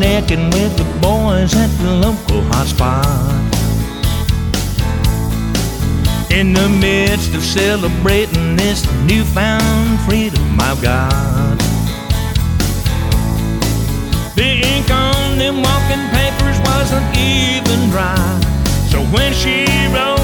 necking with the boys at the local hot spot. In the midst of celebrating this newfound freedom I've got, the ink on them walking papers wasn't even dry. So when she wrote